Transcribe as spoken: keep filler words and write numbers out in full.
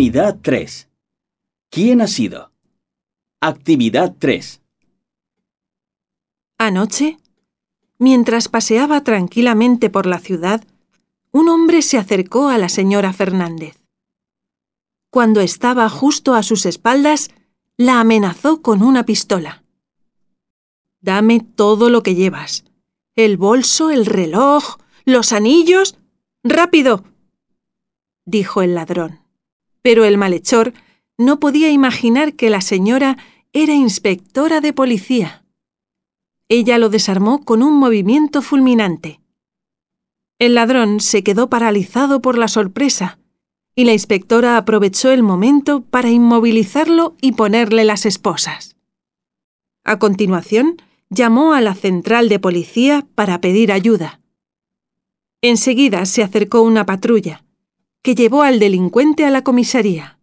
Unidad tres. ¿Quién ha sido? Actividad tres. Anoche, mientras paseaba tranquilamente por la ciudad, un hombre se acercó a la señora Fernández. Cuando estaba justo a sus espaldas, la amenazó con una pistola. «Dame todo lo que llevas. El bolso, el reloj, los anillos. ¡Rápido!», dijo el ladrón. Pero el malhechor no podía imaginar que la señora era inspectora de policía. Ella lo desarmó con un movimiento fulminante. El ladrón se quedó paralizado por la sorpresa y la inspectora aprovechó el momento para inmovilizarlo y ponerle las esposas. A continuación, llamó a la central de policía para pedir ayuda. Enseguida se acercó una patrulla, que llevó al delincuente a la comisaría.